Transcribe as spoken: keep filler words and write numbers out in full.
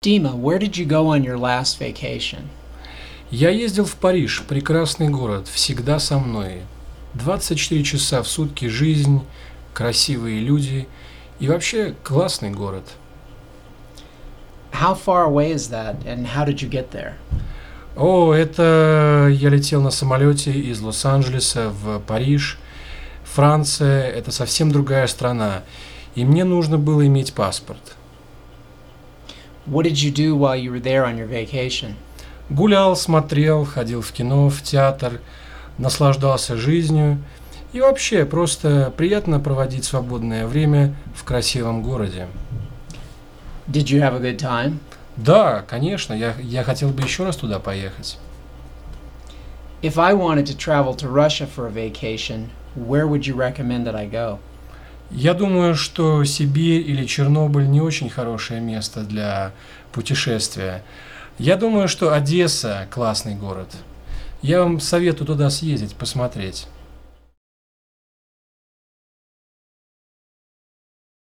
Dima, where did you go on your last vacation? Я ездил в Париж, прекрасный город, всегда со мной. двадцать четыре часа в сутки жизнь, красивые люди и вообще классный город. How far away is that, and how did you get there? О, это я летел на самолете из Лос-Анджелеса в Париж. Франция – это совсем другая страна, и мне нужно было иметь паспорт. What did you do while you were there on your vacation? Гулял, смотрел, ходил в кино, в театр, наслаждался жизнью и вообще просто приятно проводить свободное время в красивом городе. Did you have a good time? Да, конечно, я, я хотел бы еще раз туда поехать. If I wanted to travel to Russia for a vacation, where would you recommend that I go? Я думаю, что Сибирь или Чернобыль не очень хорошее место для путешествия. Я думаю, что Одесса классный город. Я вам советую туда съездить, посмотреть.